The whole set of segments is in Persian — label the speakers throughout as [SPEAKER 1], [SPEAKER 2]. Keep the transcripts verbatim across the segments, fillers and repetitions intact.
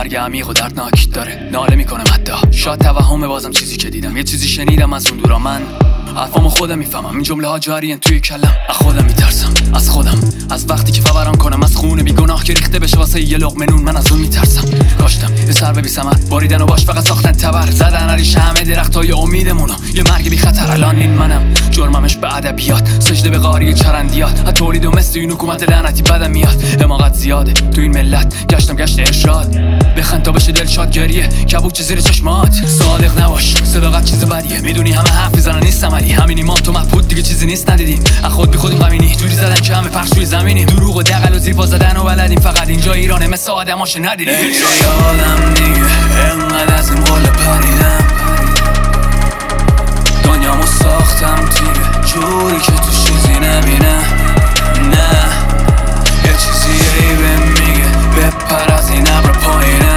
[SPEAKER 1] مرگ عمیق و دردناک داره. ناله میکنم حتی شاید توهمه بازم چیزی که دیدم، یه چیزی شنیدم از اون دورا. من حرفامو خودم میفهمم، این جمله ها جارین توی کلم. از خودم میترسم، از خودم، از وقتی که فوران کنم از خون بی گناه که ریخته بشه واسه یه لقمه نون. من از اون میترسم. داشتم یه سر بی ثمر باریدن و باش فقط ساختن تبر، زدن علیش همه درختای امیدمونو، یه مرگ بی خطر. الان این منم، جرممش به ادبیات، سجده به قاری چرندیات، از تولید و مثل این حکومت لعنتی بدم میاد. حماقت زیاده تو این ملت، گشتم گشت ارشاد، بخند تا بشه دلشاد، گریه کبوچ زیر چشمات. صادق نباش، صداقت چیز بدیه، میدونی همه حرف میزنن نیستم علی، همین ایمان تو محبود دیگه چیزی نیست ندیدیم. از خود بی خودیم غمینی، توری زدن که همه پخش روی زمینیم، دروغ و دغل و زیرپا زدن و بلدیم، فقط اینجا ایرانه مثل آدماش ندیدیم. یادم دیگه انقدر از این قله پریدم، دنیامو ساختم تیره جوری که تو چیزی نبینه. نه یه چیزی عیبه میگه بپر از این ابر پایینه.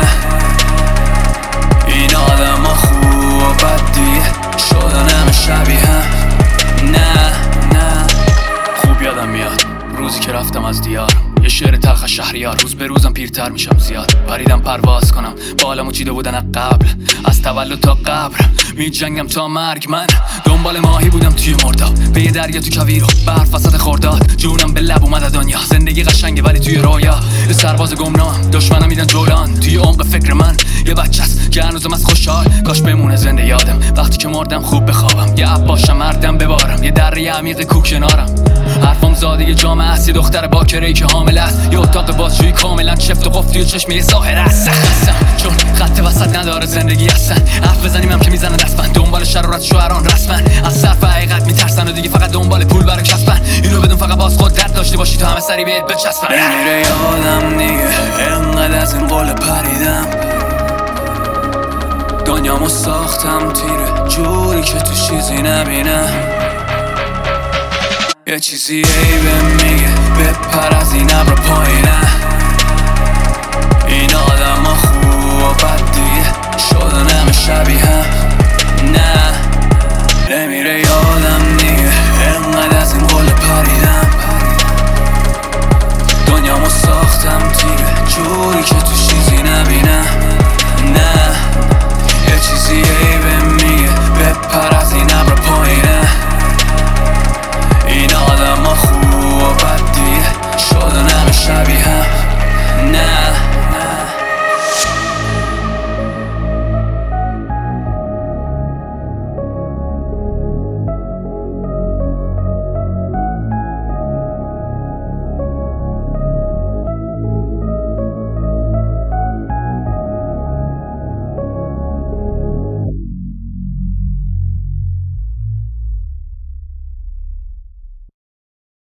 [SPEAKER 1] این آدم ها خوب و بد دیگه شدن همه شبیه هم. نه نه خوب یادم میاد روزی که رفتم از دیار، یه شعر تلخ شهریار، روز به روزم پیرتر میشم زیاد. پریدم پرواز کنم، بالمو چیده بودن از قبل، از تولد تا قبر می جنگم تا مرگ. من دنبال ماهی بودم توی مرداب، به یه دریا تو کویر و برف وسط خرداد. جونم به لب اومد دنیا، زندگی قشنگه ولی توی رویا. یه سرباز گمنام، دشمنم میدن جولان، توی عمق فکر من یه بچه‌ست که هنوزم از خوشحال. کاش بمونه زنده یادم وقتی که مردم خوب بخوابم، یه اب باشم مردم ببارم، یه دره عمیق کوه کنارم. حرفم زاده یه جامعه است، یه دختر باکره‌ای که حامل است، یه اتاق بازجویی کاملا چفت و قفل توی چشم یه ساحر است. خستم چون خط وسط نداره زندگی هستن، حرف بزنیم هم که میزنن دستن، دنبال شرارت شوهران رسمن، از صرف حقیقت میترسن و دیگه فقط دنبال پول برای کسبن. اینو بدون فقط باز قدرت داشته باشی تا همه سری بهت بچسبن. نمیره یادم دیگه انقدر از این قله پریدم، دنیامو ساختم تیره جوری که تو چیزی نبینه. یه چیزی عیبه میگه بپر از این ابر پایینه. این آدم ها خوب و بد دیگه شدن همه شبیه هم. نه نمیره